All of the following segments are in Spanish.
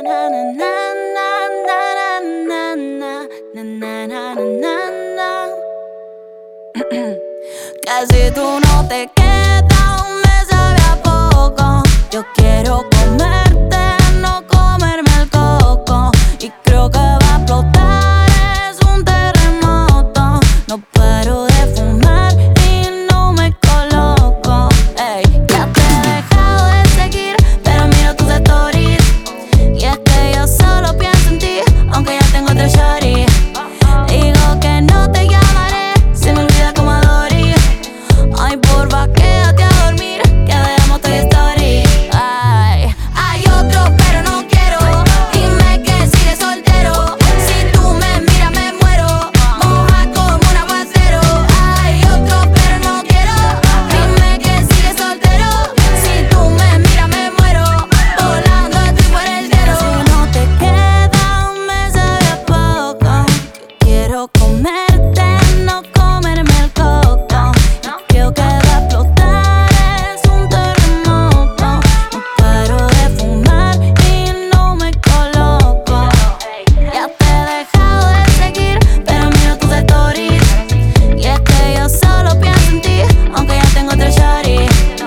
Que si tú no te quedas, me sabe a poco. Yo quiero comerte, no comerme el coco. Y creo que va a explotar, es un terremoto. No paro de fumar y no me coloco. Ey, ya te he dejado de seguir, pero miro tus stories. Y es que yo solo pienso en ti, aunque ya tengo otro shorty. Digo que no te llamaré, se me olvida como Dory. Ay, porfa, quédate a dormir, que veamos Toy Story. Ay, hay otro, pero no quiero. Dime que sigues soltero. Si tú me miras, me muero. Moja como un aguacero. Hay otro, pero no quiero. Dime que sigues soltero. Si tú me miras, me muero. Volando estoy por el cielo. Si no te quedas, me sabe a poco. Quiero comerte, no comerme el coco. Creo que va a explotar, es un terremoto. No paro de fumar y no me coloco. Ya te he dejado de seguir, pero miro tus stories. Y es que yo solo pienso en ti, aunque ya tengo otro shorty.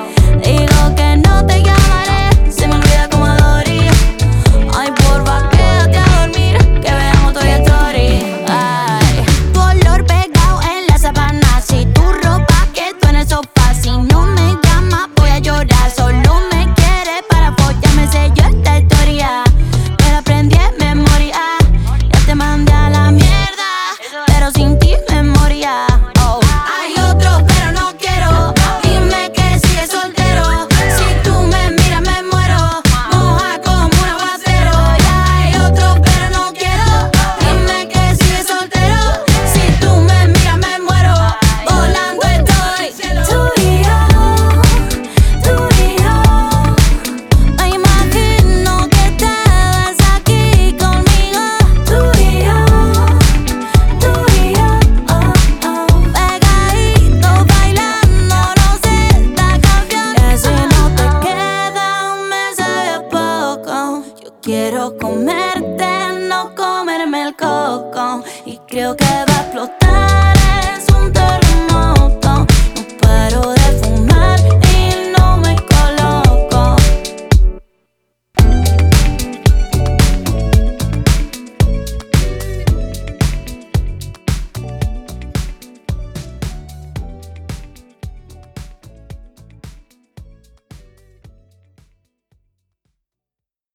Digo que no te llamaré, se me olvida como Dory. Ay, porfa, quédate a dormir, que veamos Toy Story. Ay, tu olor pegado en la sabana. Si tu ropa quedó en el sofá. Si no me llamas, voy a llorar. Solo me quieres para follarme, sé yo esta historia. Me la aprendí en memoria. Ya te mandé a la mierda, pero sin ti me moría. Oh. Hay otro, pero no quiero. Dime que sigues soltero. Si tú me miras, me muero. Moja como un aguacero. Ya hay otro, pero no quiero. Dime que sigues soltero. Si tú me miras, me muero. Volando estoy. Tú y yo, tú y yo. Me imagino que te ves aquí conmigo. Tú y yo, oh, oh. Pegadito bailando, no sé esta canción. Que si no te quedas, me sabe a poco. Yo quiero comerte, no comerme el coco. Y creo que va